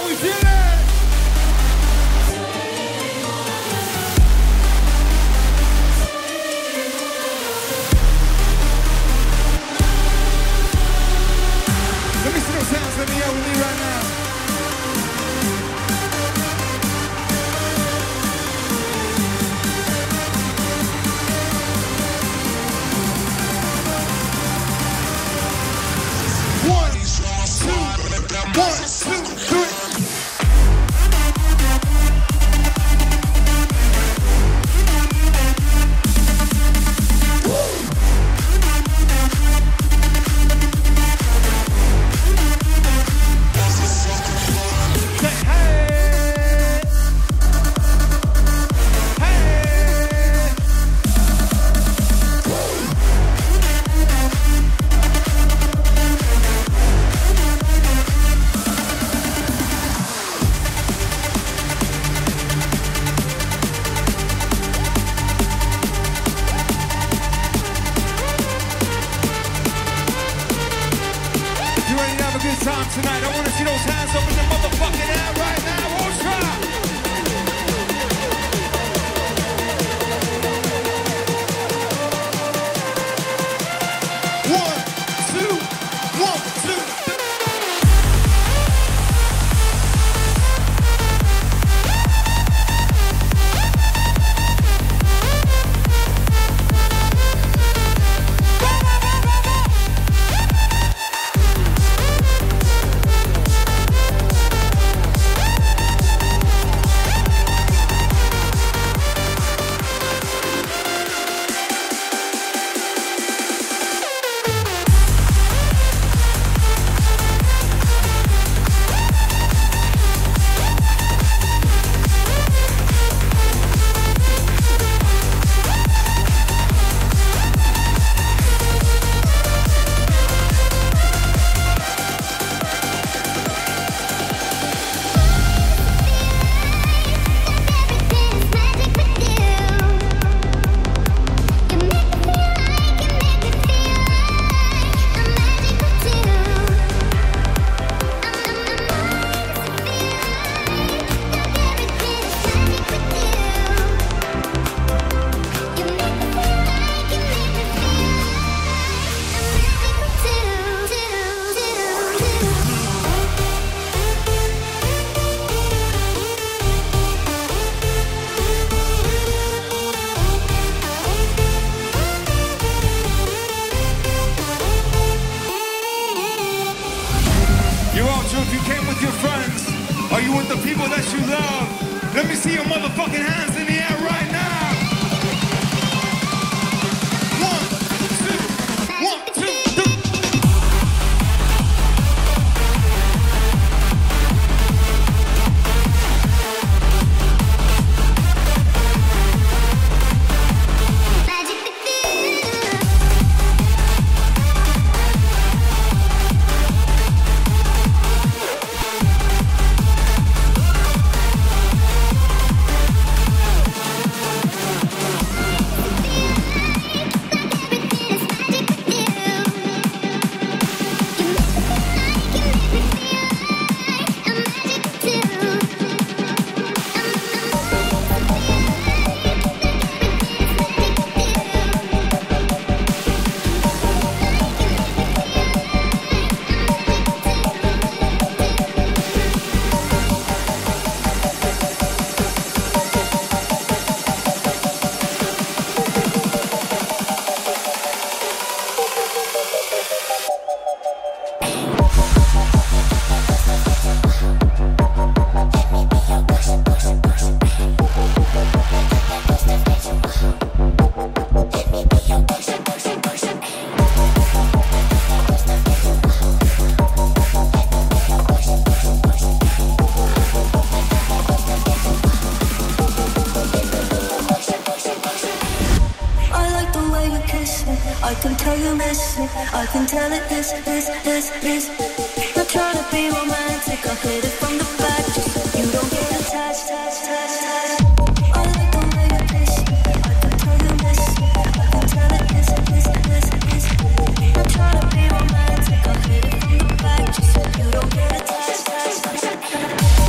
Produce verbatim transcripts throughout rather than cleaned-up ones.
we feeling? Let me see those hands in the air with me right now. One, two, one, two, three. Time tonight. I want to see those hands up in the motherfucking air right now. Ultra! One, two, one, two. If you came with your friends, are you with the people that you love? Let me see your motherfucking hands in the air right now. One, two, one, two, three. I can tell you miss me. I can tell it this, this, this, this. Not trying to be romantic. I hit it from the back. Just you don't get attached, attached, attached. I like the way you kiss me. I can tell you miss me. I can tell it this, this, this, this. Not trying to be romantic. I hit it from the back. Just you don't get attached, attached, attached.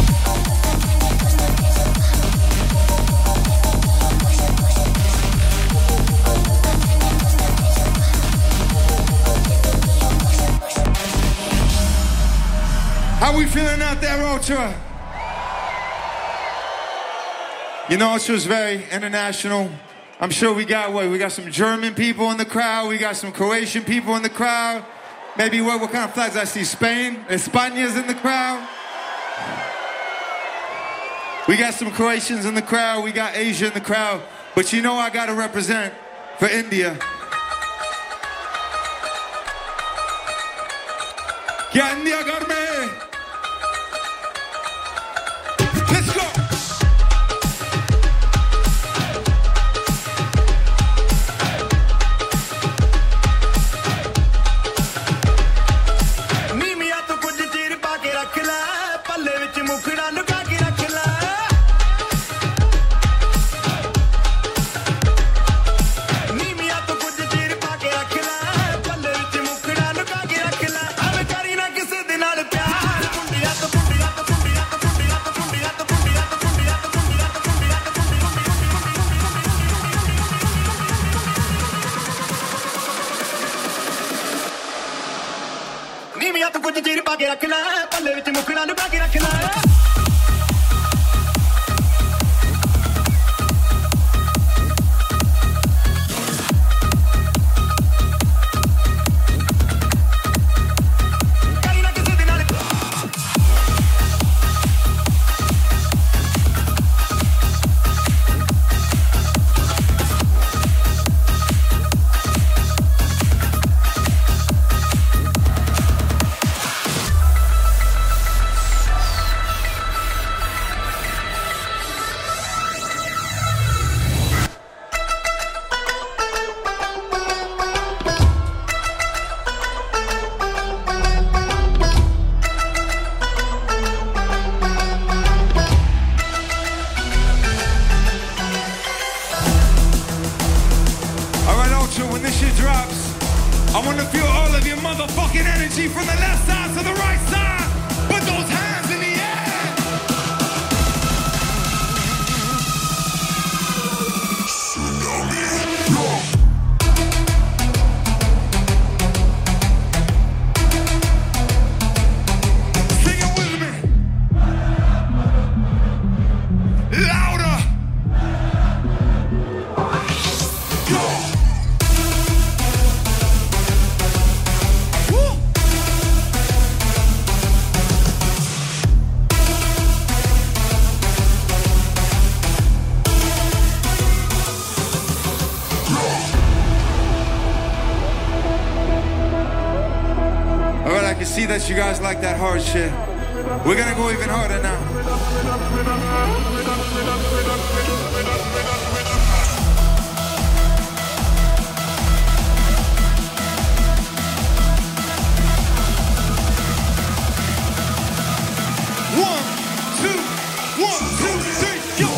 Ultra. You know, Ultra's very international. I'm sure we got what? We got some German people in the crowd. We got some Croatian people in the crowd. Maybe what, what kind of flags I see? Spain? España's in the crowd. We got some Croatians in the crowd. We got Asia in the crowd. But you know I got to represent for India. Yeah, India, Garme. Let's go. That you guys like that hard shit. We're gonna go even harder now. One, two, one, two, three, go!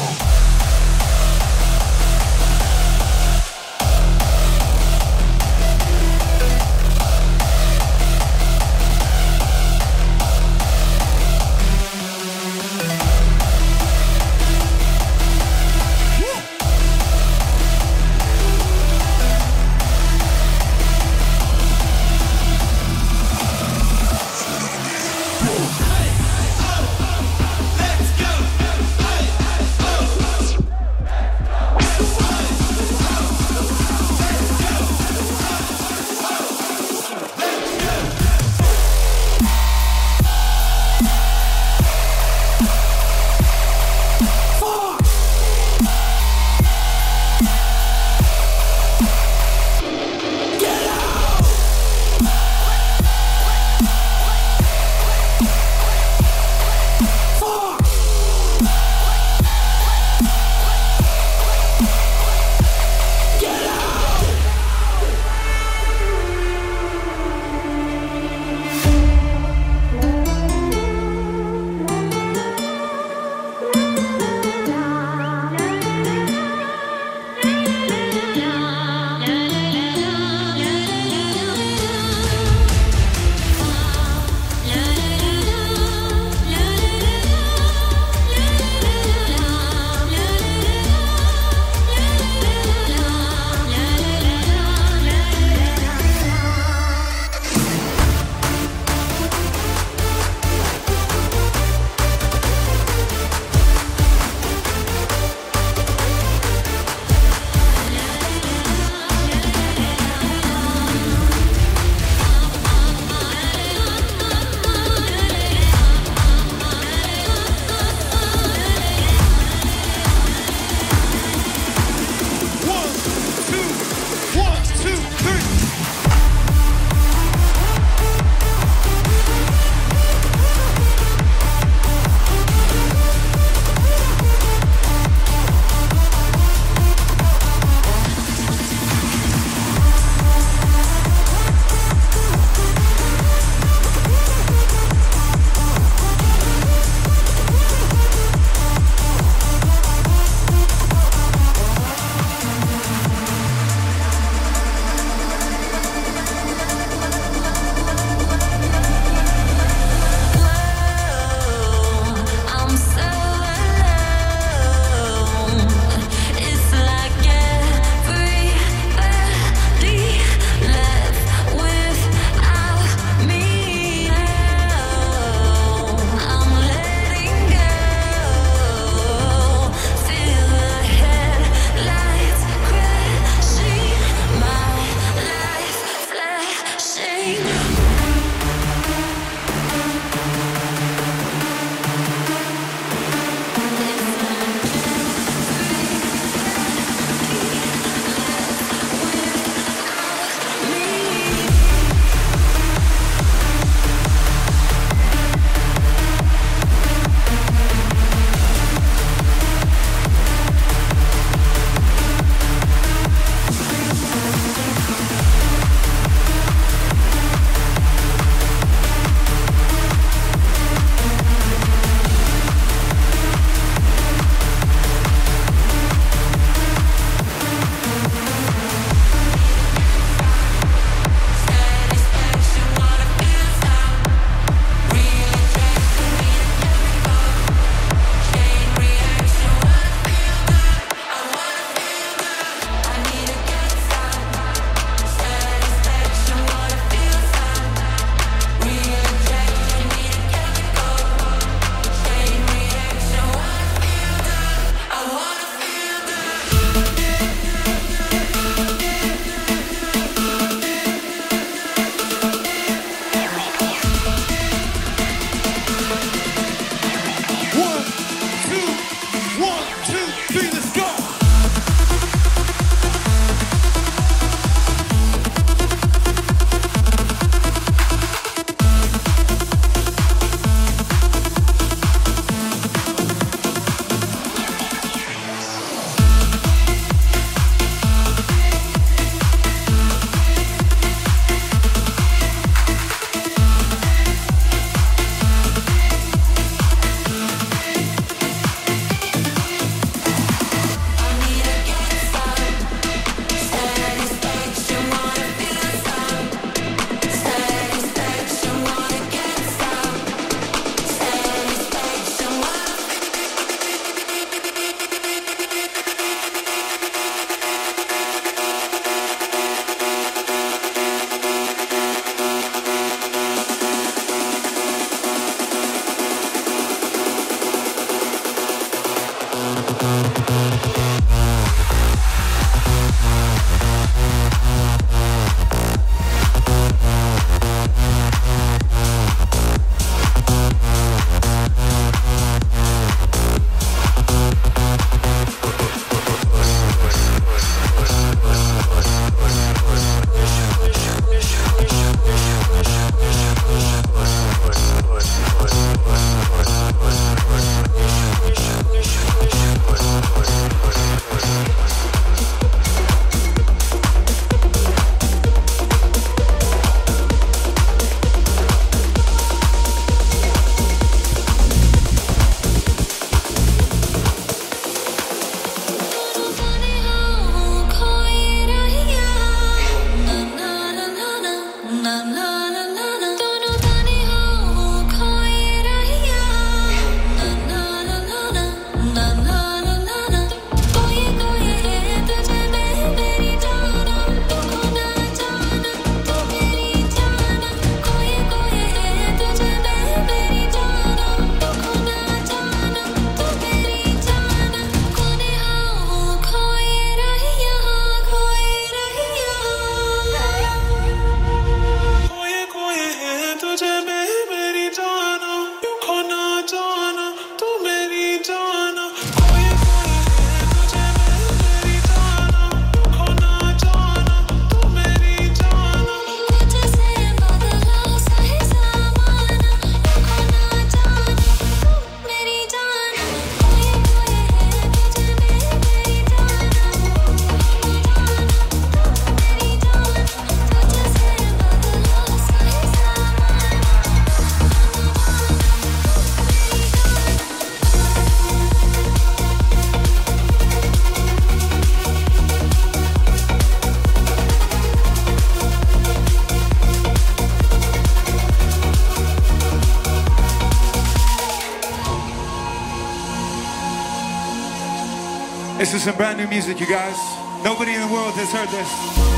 This is some brand new music, you guys. Nobody in the world has heard this,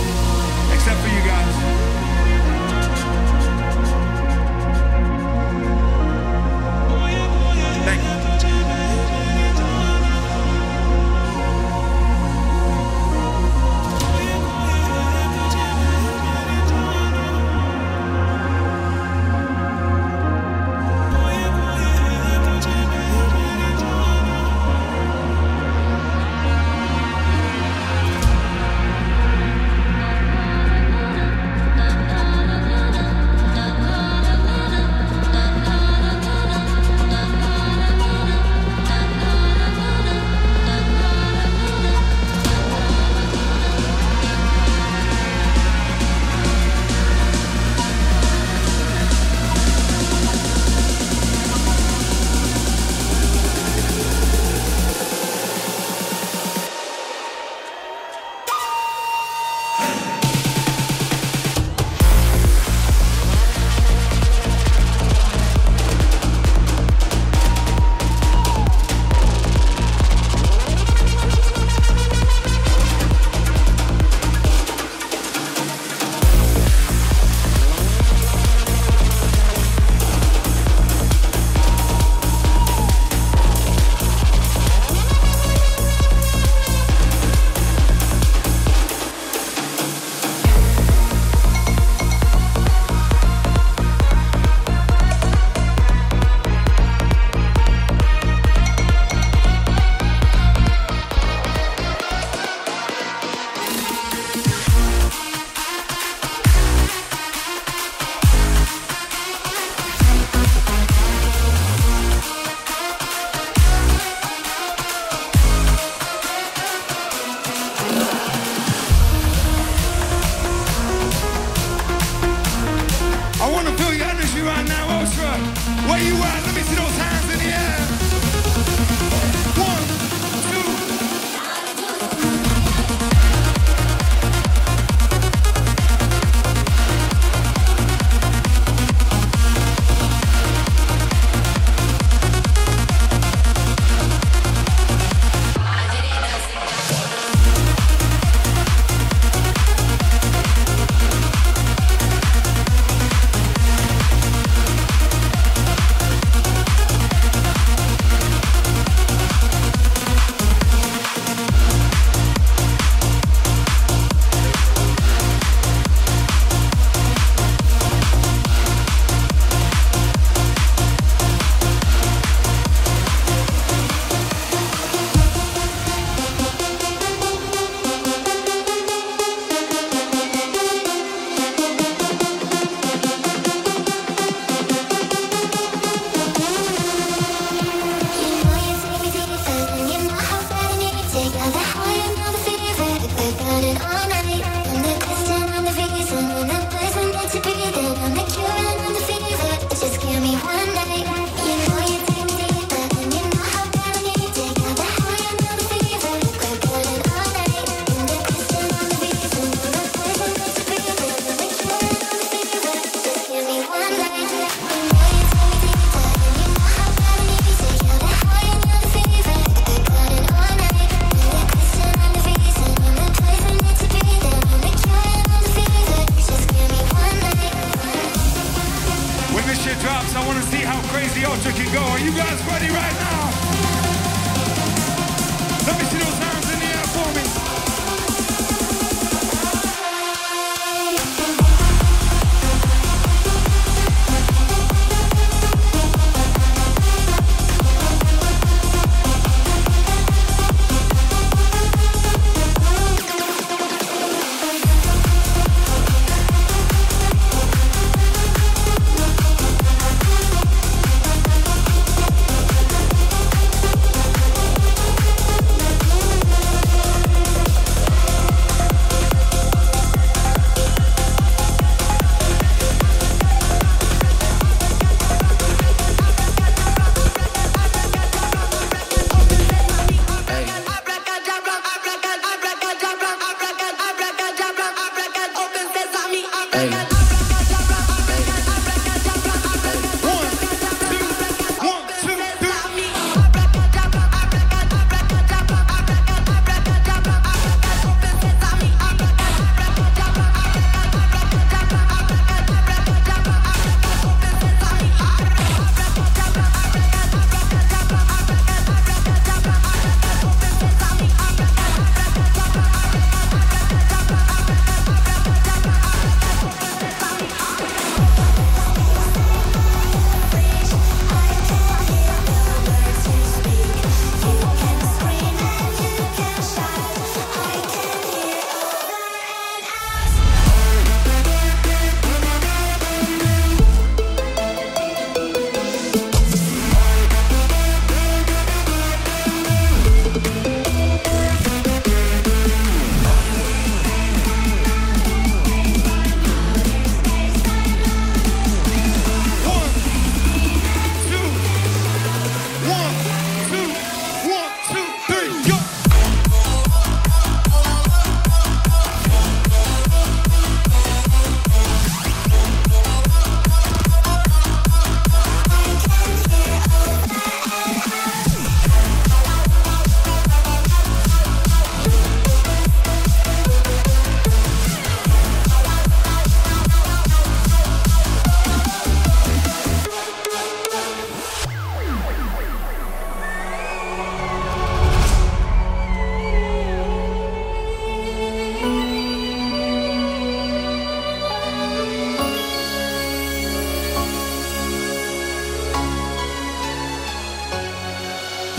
except for you guys. Thank you.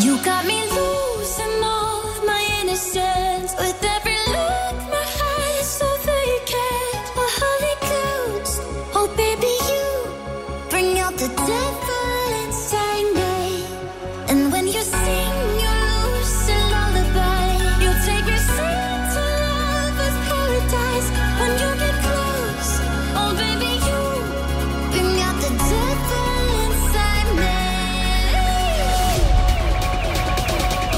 You got me losing all of my innocence. With every look, my eyes so vacant. A Holy Ghost, oh baby, you bring out the devil inside me. And when you sing your lucid lullaby, you take me straight to lover's paradise. When you get close, oh baby, you bring out the devil inside me.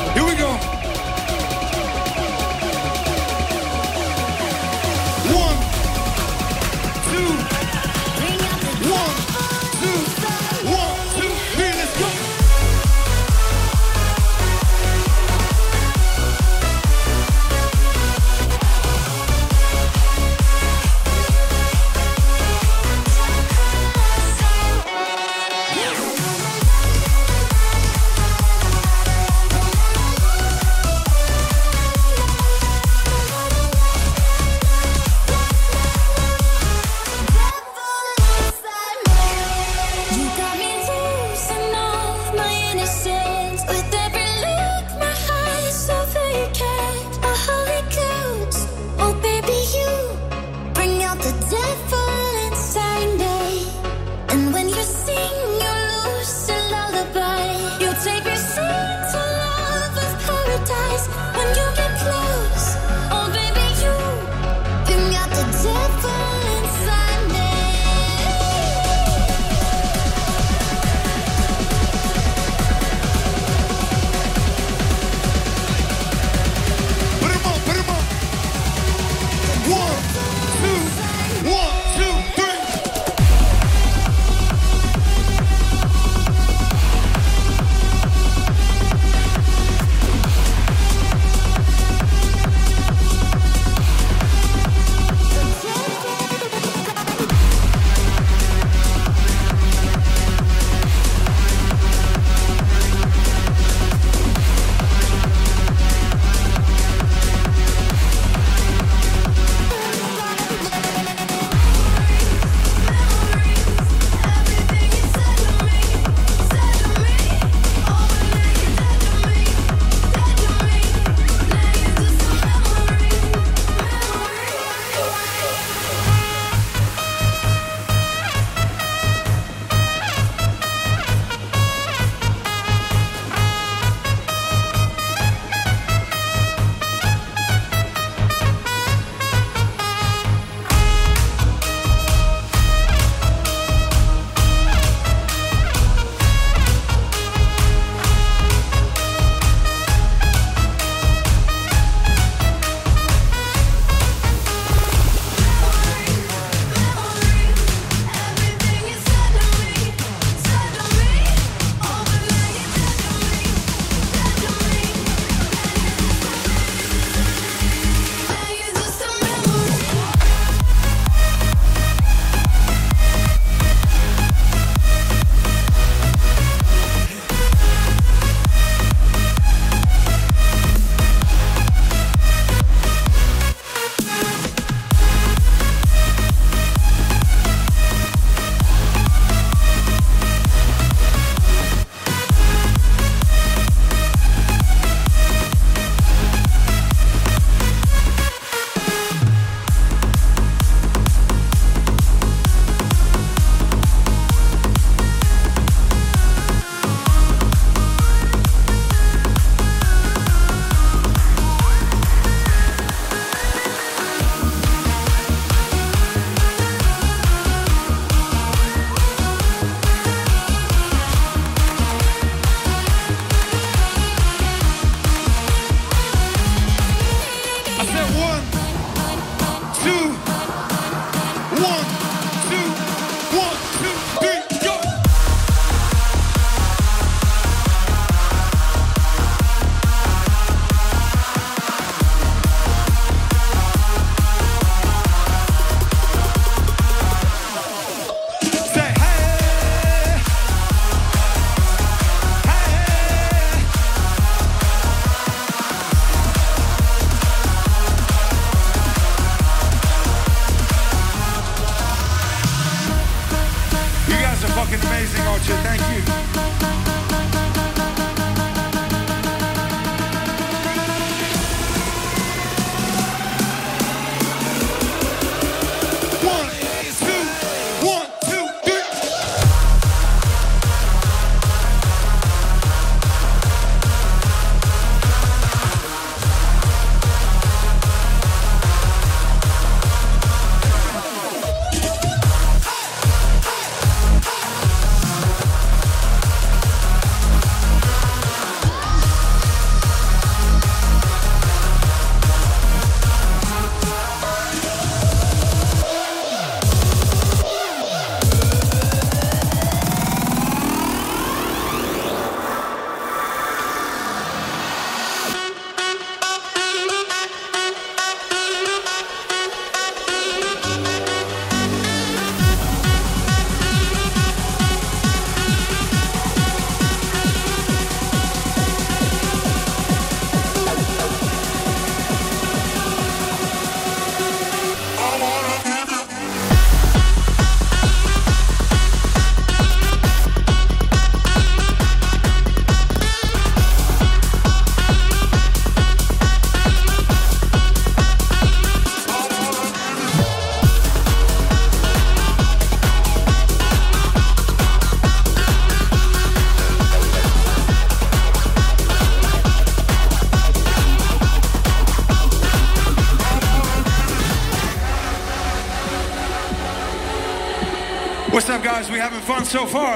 What's up, guys? We having fun so far?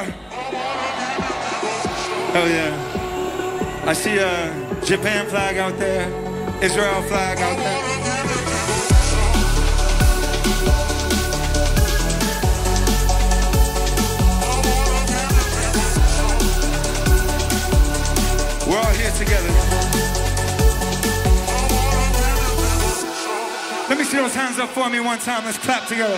Hell yeah. I see a Japan flag out there, Israel flag out there. We're all here together. Let me see those hands up for me one time. Let's clap together.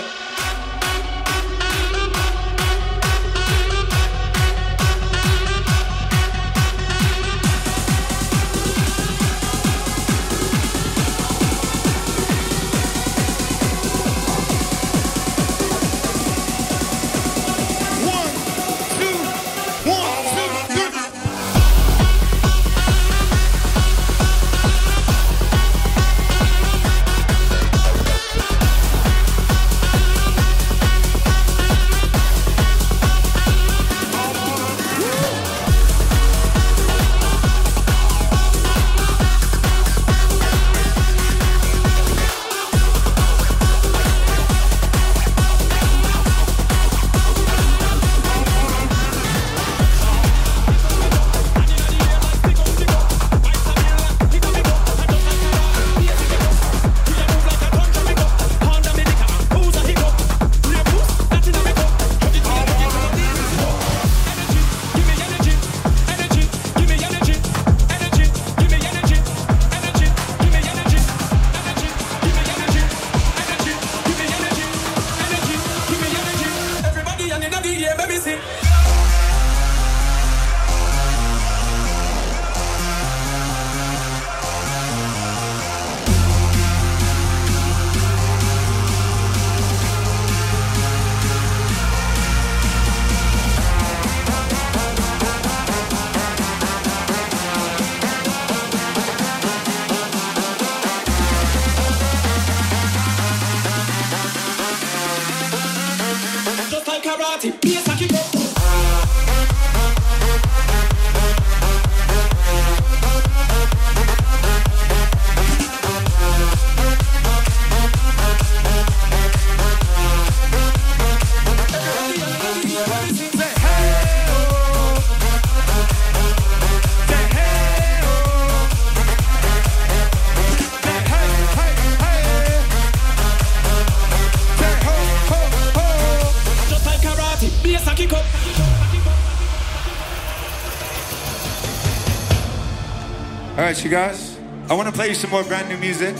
All right, you guys, I want to play you some more brand new music.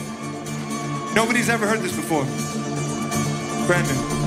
Nobody's ever heard this before. Brand new.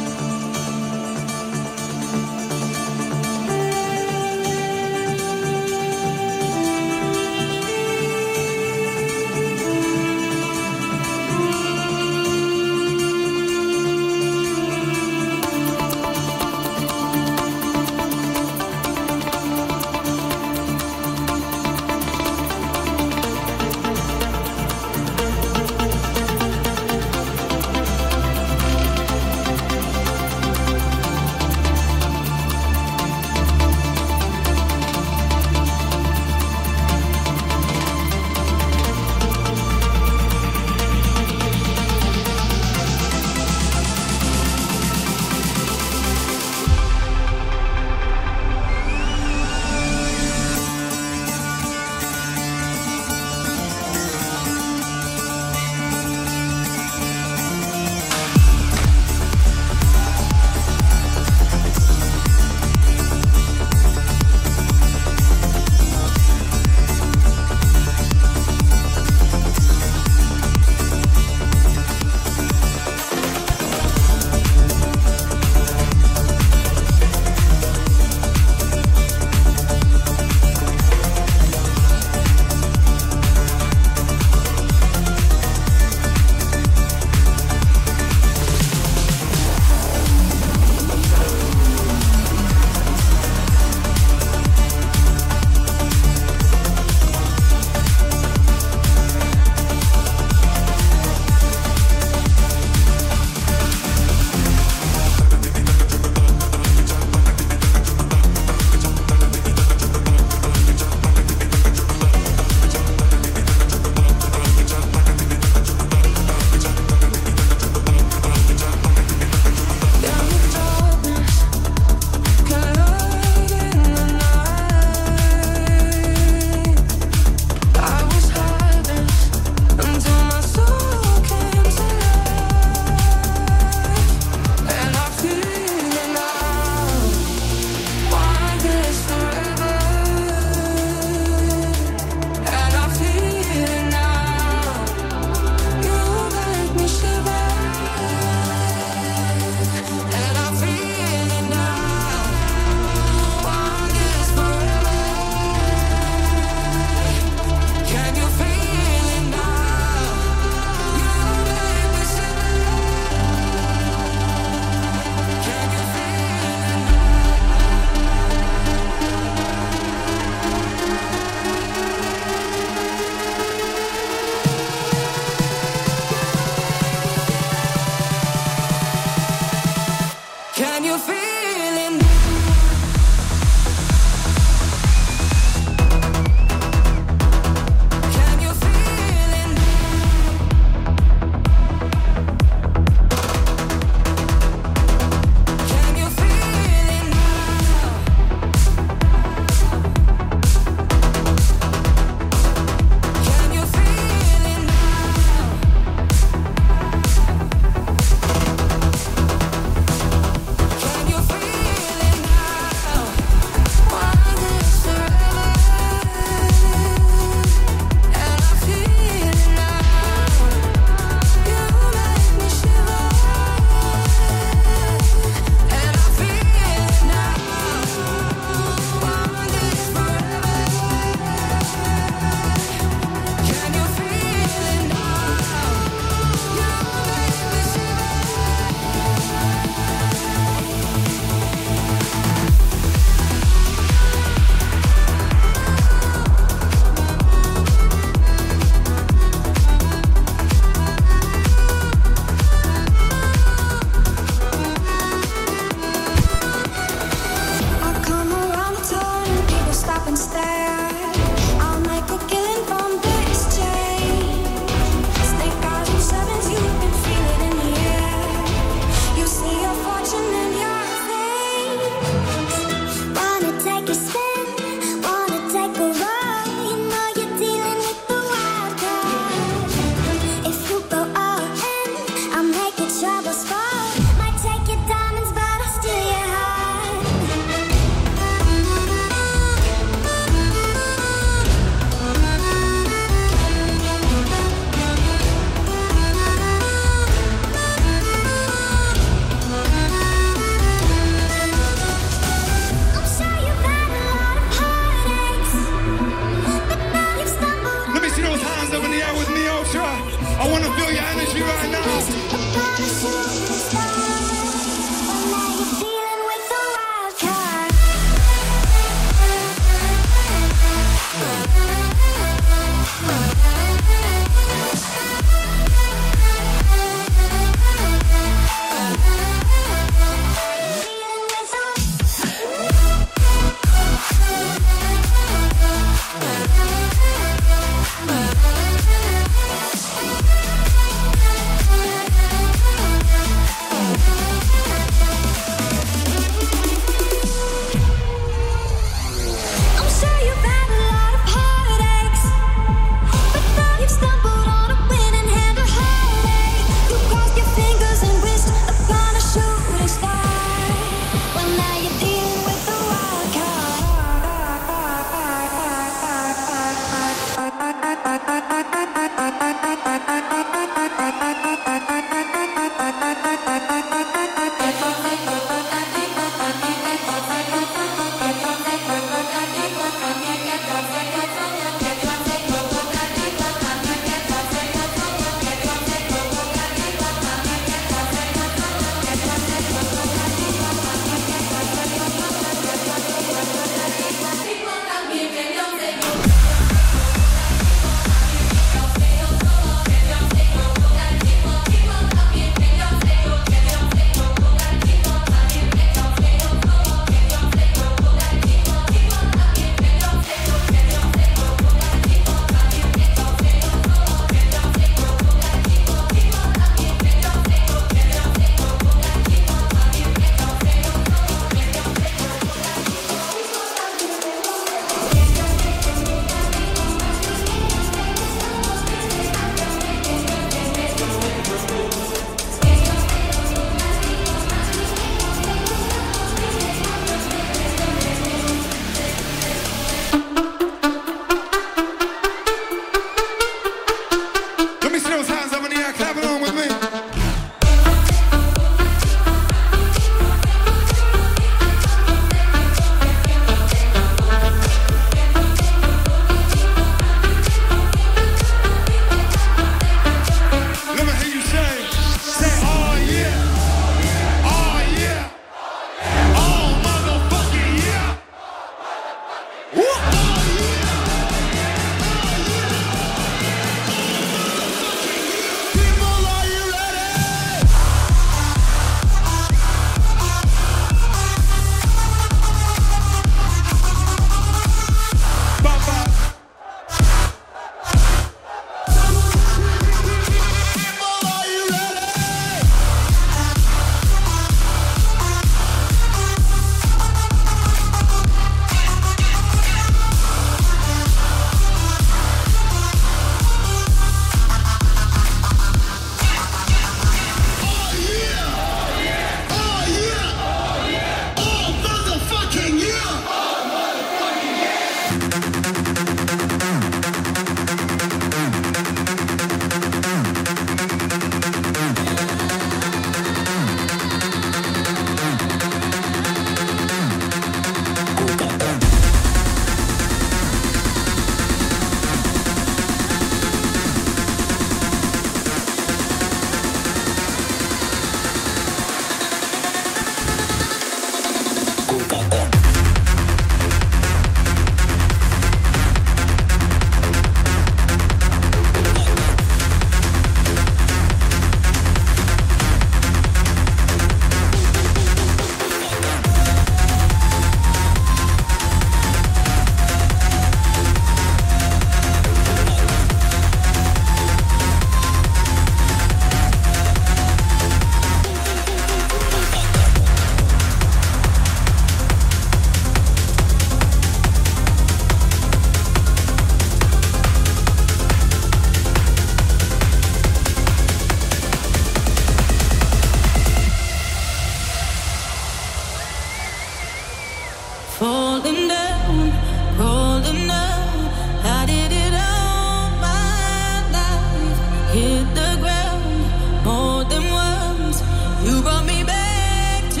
Falling down, rolling up, I did it all my life. Hit the ground more than once. You brought me back to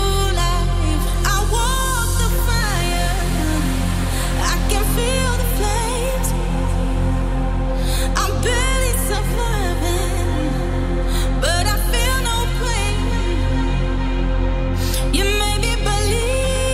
life. I walk the fire, I can feel the flames. I'm barely surviving, but I feel no pain. You made me believe.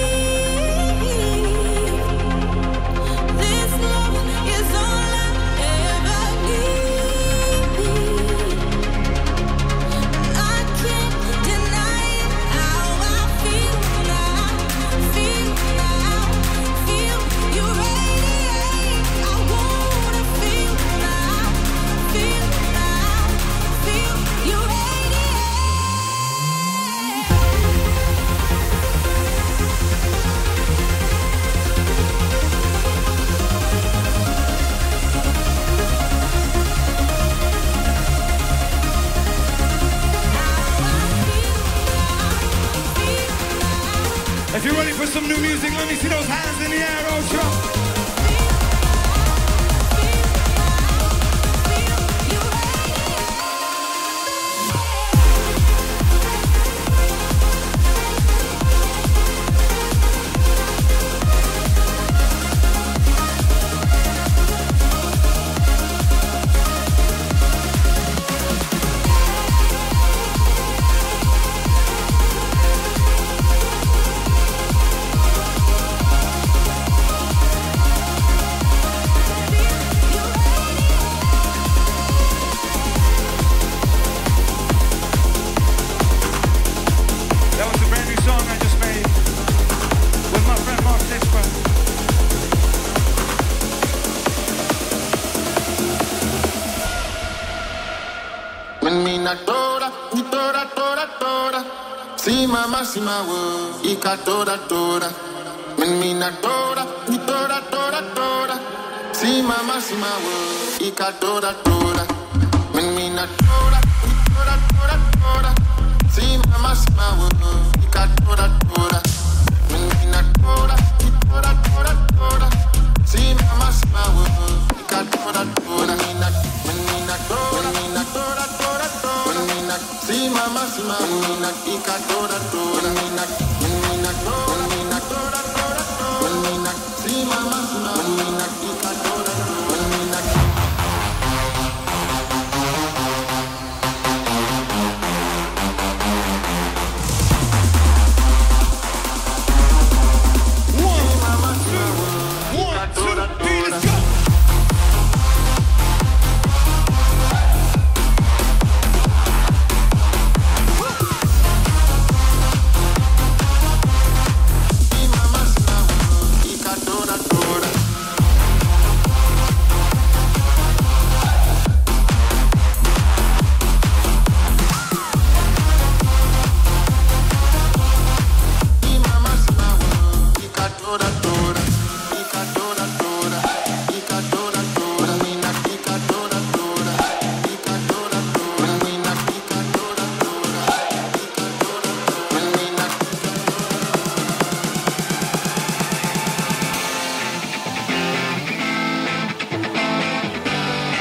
If you're ready for some new music, let me see those hands in the air, Ultra. Máxima world, Ika toda toda. When me not toda, me toda toda toda. See my máxima world, Ika toda toda. When me not toda, me toda toda toda. See my máxima world, Ika toda toda. When me not toda, me toda toda toda. See my máxima world, Ika toda toda. When me not, when me not toda, when me not toda toda toda. When me not, see my máxima, when me not, Ika toda toda.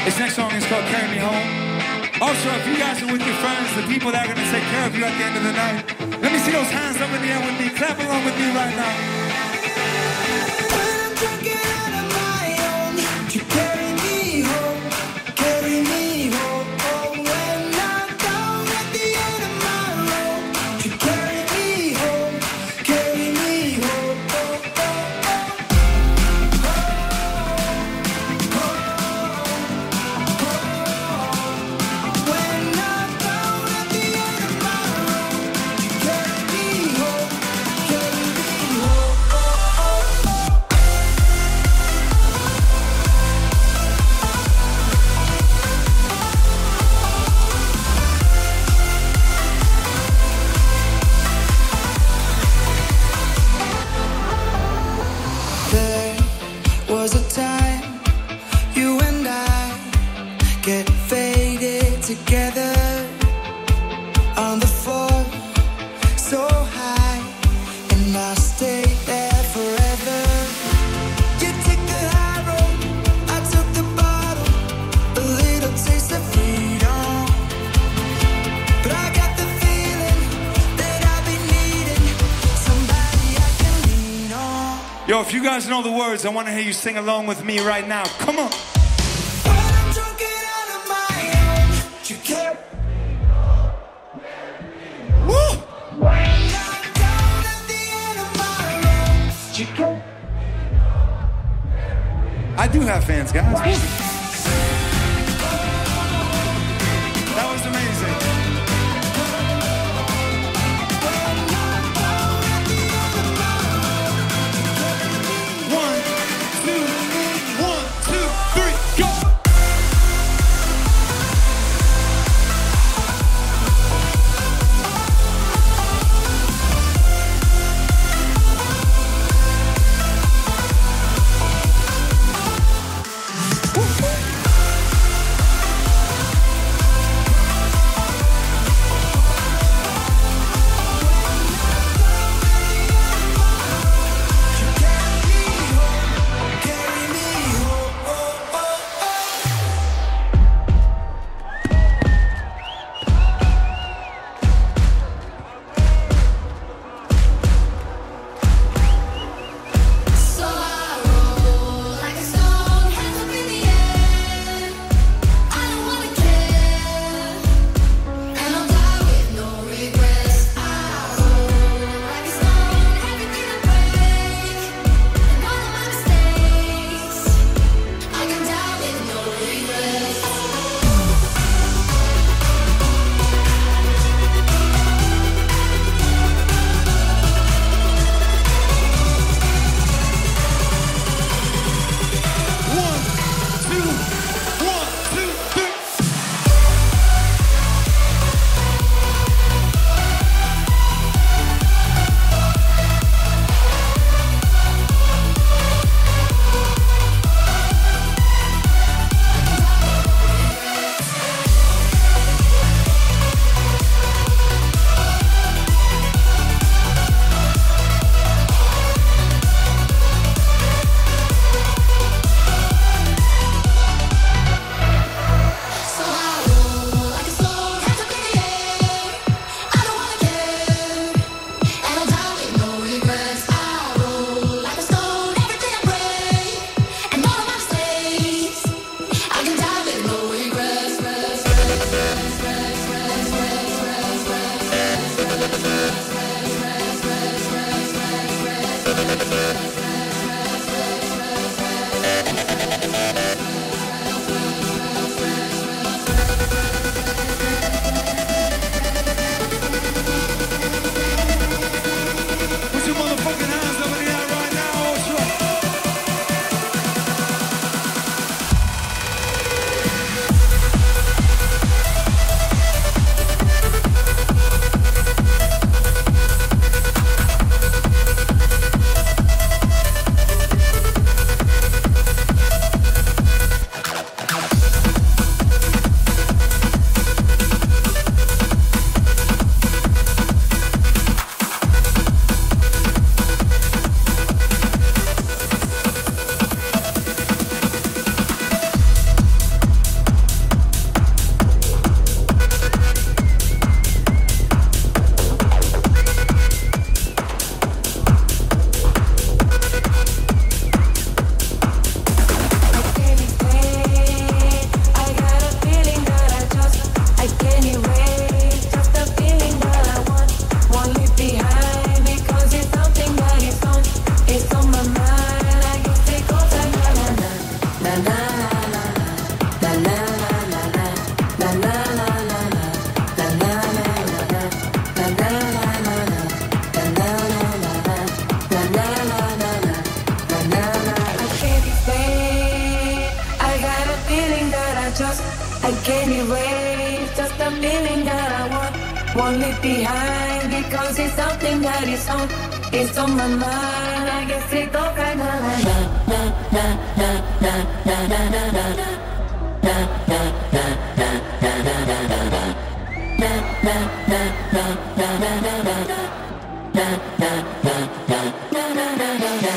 This next song is called Carry Me Home. Also, if you guys are with your friends, the people that are going to take care of you at the end of the night, let me see those hands up in the air with me. Clap along with me right now. When I'm drinking out of my own, you carry me home, carry me home. Oh, when I'm down at the end of my road, you carry me home, carry me home. Oh, oh, oh. When I'm down at the end of my road, you carry me home, carry me home. Oh, oh, oh. There was a time you and I get faded together on the floor so high, and I stayed there forever. You took the high road, I took the bottle, a little taste of freedom. But I got the feeling that I've been needing somebody I can lean on. Yo, if you guys know the words, I want to hear you sing along with me right now. Come on. When I'm drinking out of my own, you carry Woo! When I'm down at the end of my road, you carry I do have fans, guys. Woo. That was amazing. One, two, one, two, three, go! I can't erase just a feeling that I want. Won't leave behind because it's something that is on. It's on my mind. I guess it goes like na na na na na na na na na na na. Na na na na na na na na na. Na na na na na na na na na. Na na na na na na na na na.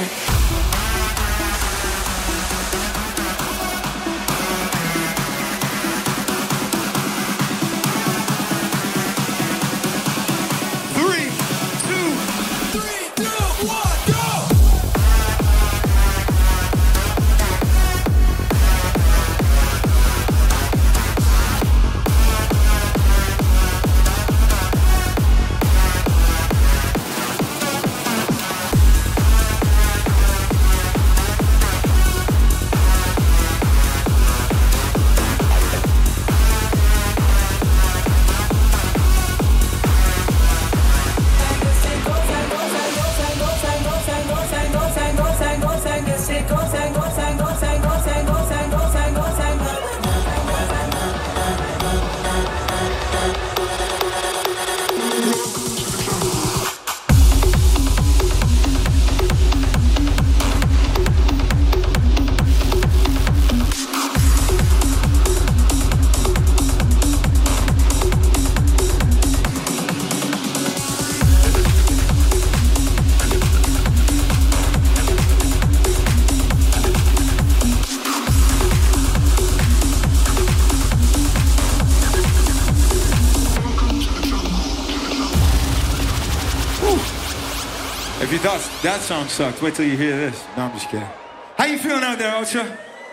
If you thought that song sucked, wait till you hear this. No, I'm just kidding. How you feeling out there, Ultra?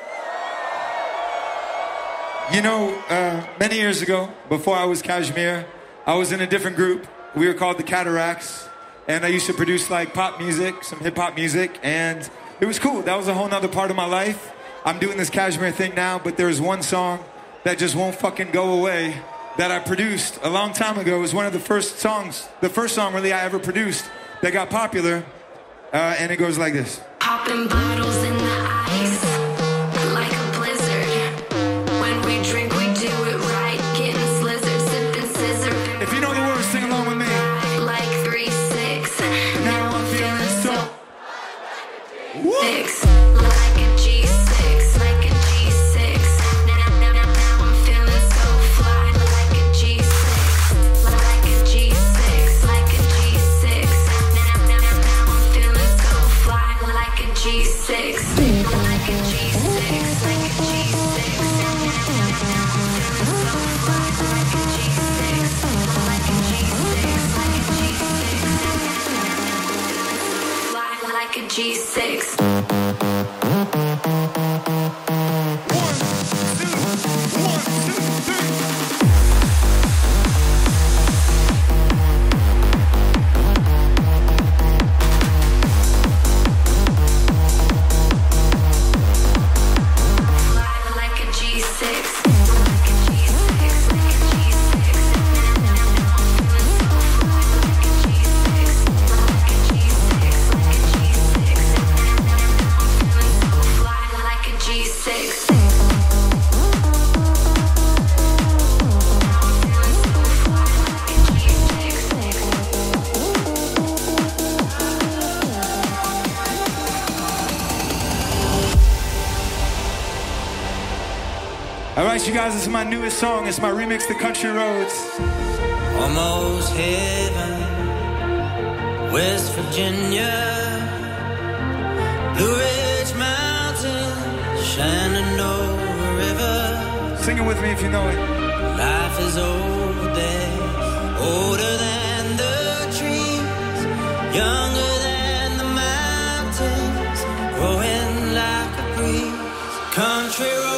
You know, uh, many years ago, before I was Kashmir, I was in a different group. We were called the Cataracts, and I used to produce like pop music, some hip hop music, and it was cool. That was a whole nother part of my life. I'm doing this Kashmir thing now, but there's one song that just won't fucking go away that I produced a long time ago. It was one of the first songs, the first song really I ever produced that got popular, uh, and it goes like this. Popping bottles in the ice, like a blizzard. When we drink, we do it right. Getting slizzard, sipping scissor. If you know the words, sing along with me. Like three six. Now I'm feeling so six. Like a G six, like a G six. Now, now, now, now I'm feeling so fly. Like a G six, like a G six, like a G six. Now, now, now, now I'm feeling so fly. Like a G six, like a G six, like a G six. Now, now, now, now I'm feeling so fly. Like a G six, like a G six, like a G six. Now, now, now, now I'm feeling so fly. Like a G six. You guys, this is my newest song. It's my remix to Country Roads. Almost heaven, West Virginia, Blue Ridge Mountain, Shenandoah River. Sing it with me if you know it. Life is old there, older than the trees, younger than the mountains, growing like a breeze. Country roads.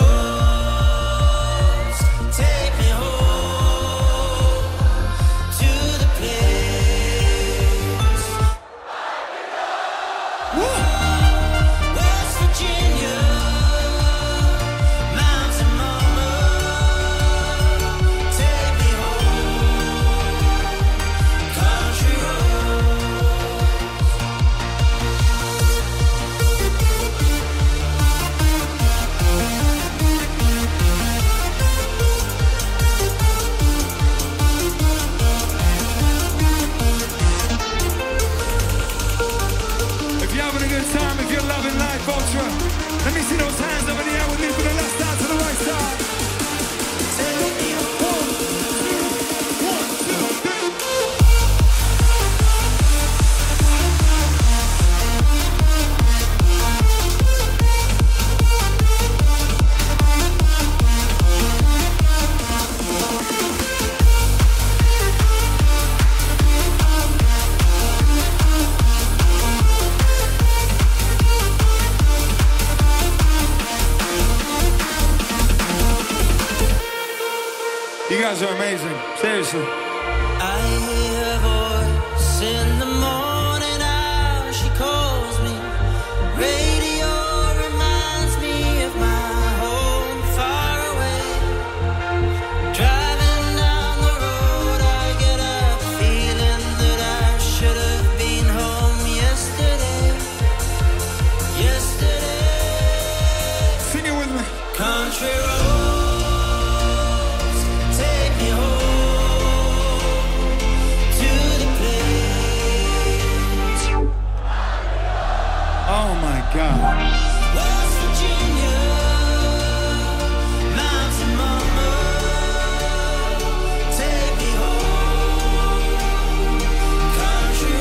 You guys are amazing. Seriously. I hear a voice in the morning hour. She calls me. Radio reminds me of my home far away. Driving down the road, I get a feeling that I should have been home yesterday. Yesterday. Sing it with me. Country roads, take me home to the place. Oh my God. West Virginia, Mountain Mama, take me home, country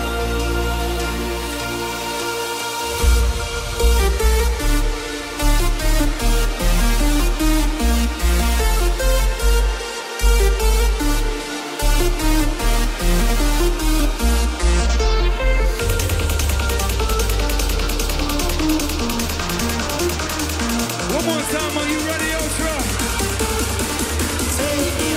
One more time, are you ready, Ultra? take me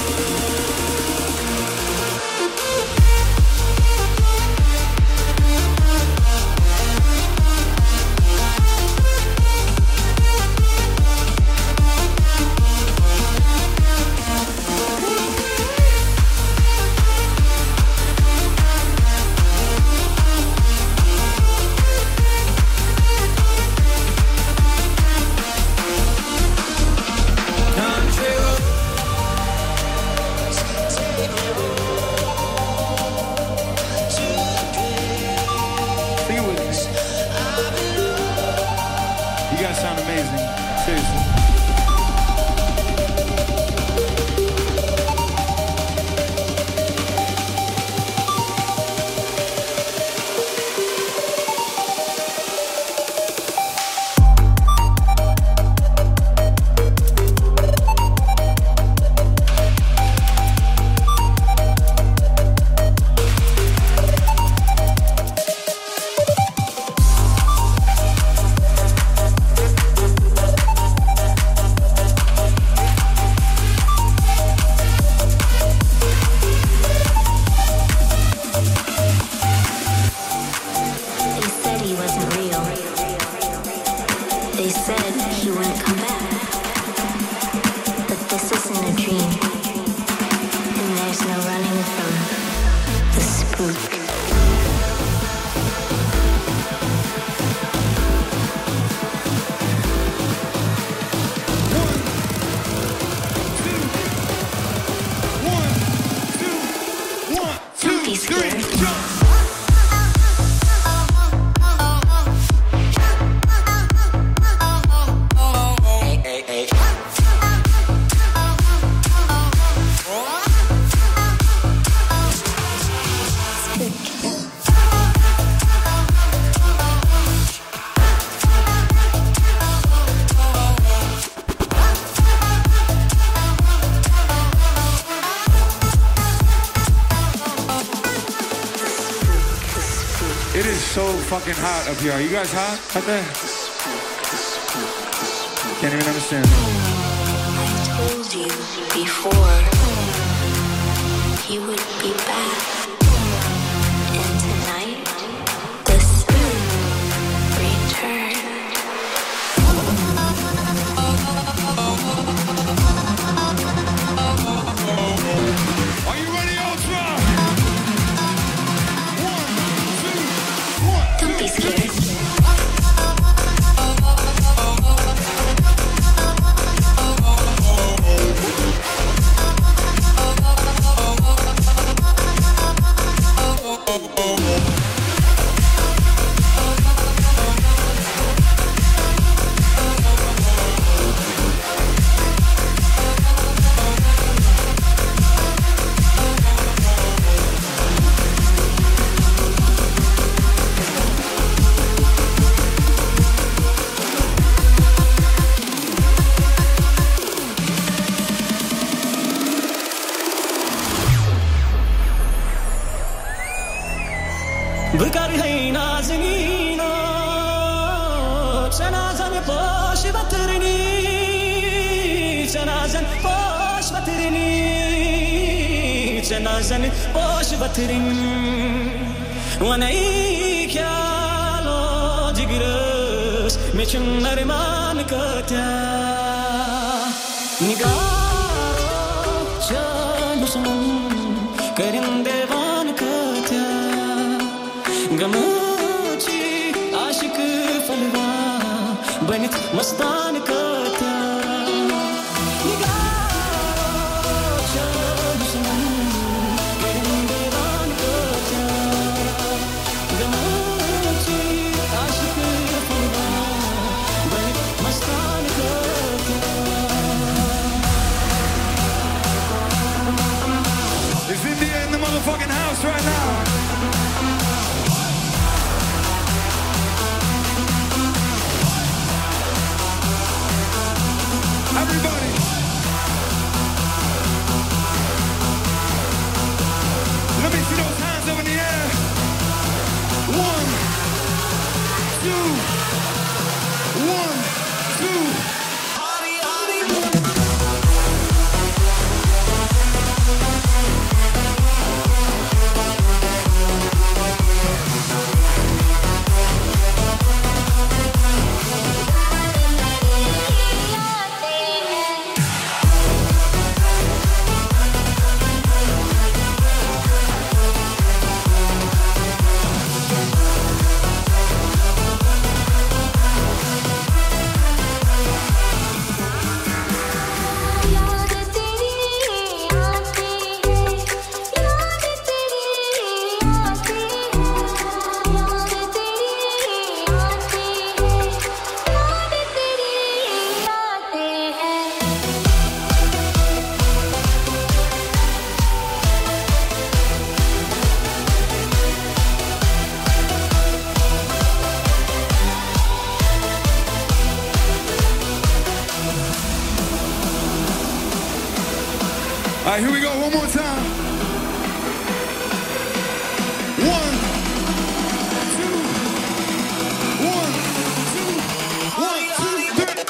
country roads, take me home to the place. Sing it with me. You guys sound amazing. Seriously. They said he wasn't real. They said he wouldn't come back. But this isn't a dream. And there's no running from the spook. One, two, one, two, Don't be scared. three, jump. It is so fucking hot up here. Are you guys hot out there? Can't even understand. I told you before he would be back. And tonight, the spook returned. Are you ready, Ultra? One, two, one, Don't two, be three. scared. بقر هينا زنينا تنازن باش بترني تنازن باش بترني batterini cenazeni boş batterin wana ikyalo digres mechun narman kata nigaro chanusum karin devan kata gamuchi ashik falwa banit mastan kata Fucking house right now. Everybody. Let me see those hands up in the air. One, two, one, two. All right, here we go, one more time. One, two, one, two, one, two, three.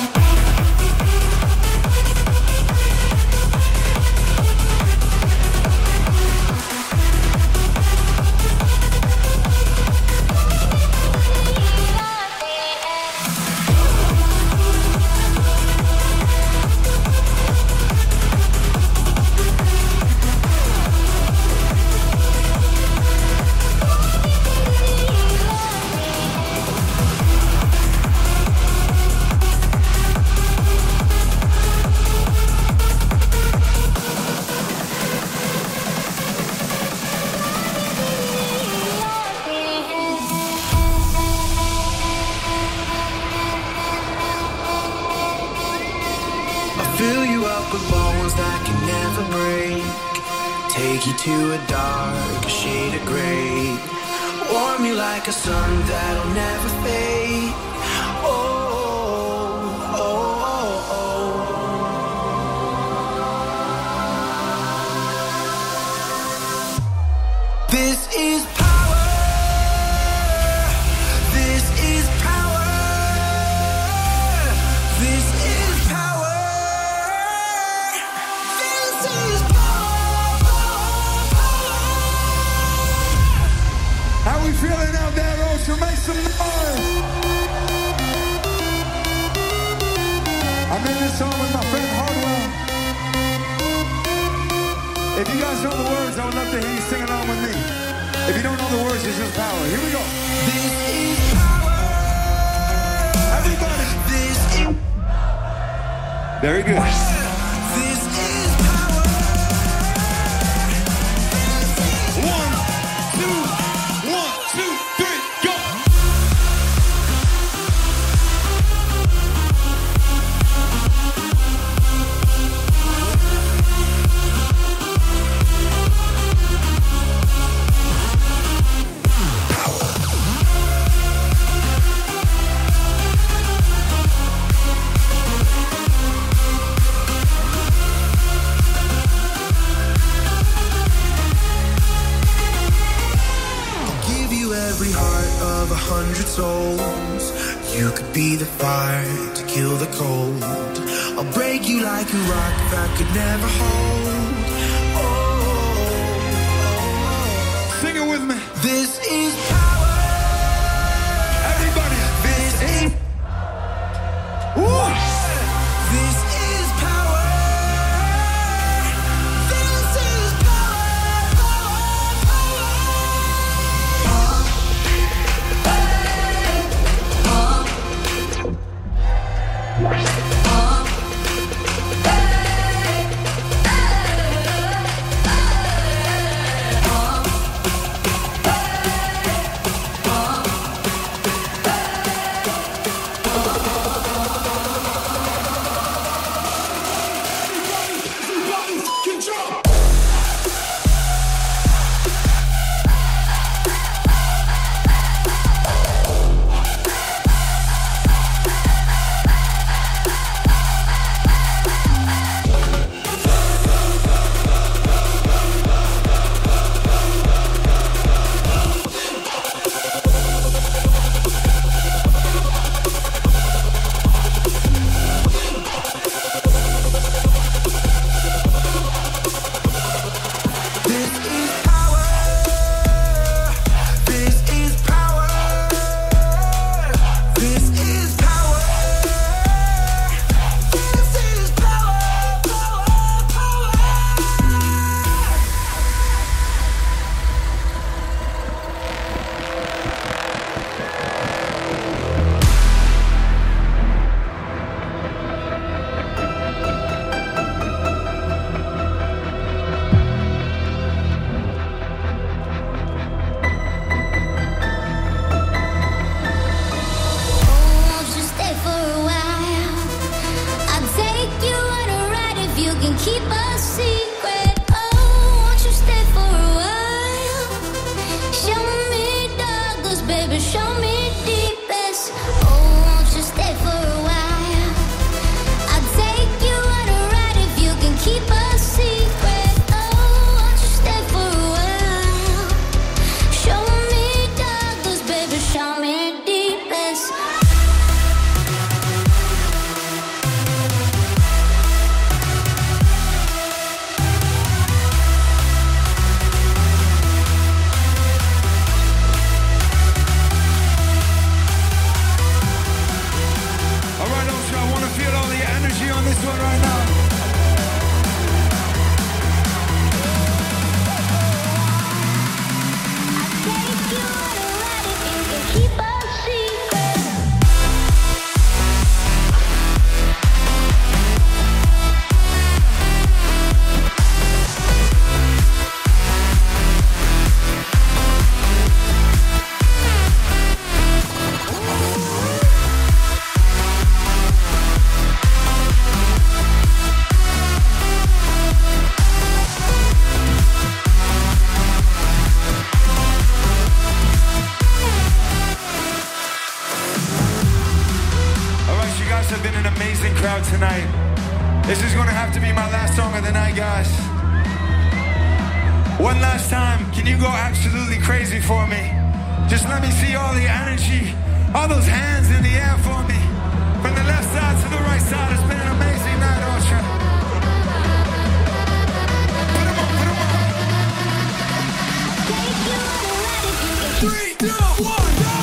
Fill you up with bones that can never break. Take you to a dark shade of gray. Warm you like a sun that'll never fade. Oh, oh, oh, oh. This is power. This is power. This is power. How we feeling out there, Ocean? Make some noise. I made this song with my friend Hardwell. If you guys know the words, I would love to hear you sing along with me. If you don't know the words, it's just power. Here we go. This is power. Everybody. This is Very good. This is power. One, two, one, two, three, go. apart to kill the cold. I'll break you like a rock that could never hold. Oh, sing it with me. This is power. Everybody, This is. woo! This is power. This is power. Power. Tonight. This is gonna have to be my last song of the night, guys. One last time, can you go absolutely crazy for me? Just let me see all the energy, all those hands in the air for me. From the left side to the right side, it's been an amazing night, Ultra. Put 'em on, put 'em on. Three, two, one, go!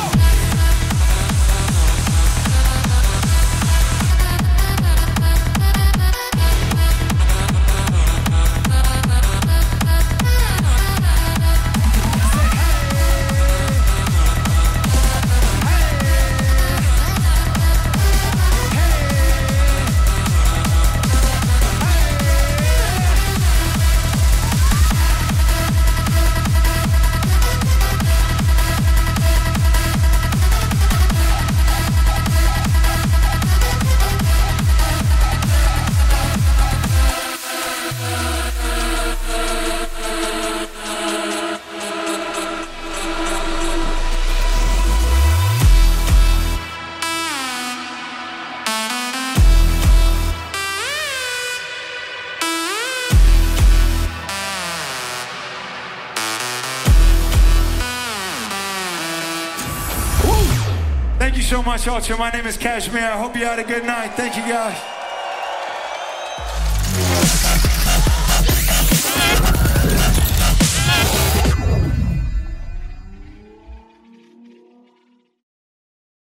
so much, Ultra. My name is Kashmir. I hope you had a good night. Thank you, guys.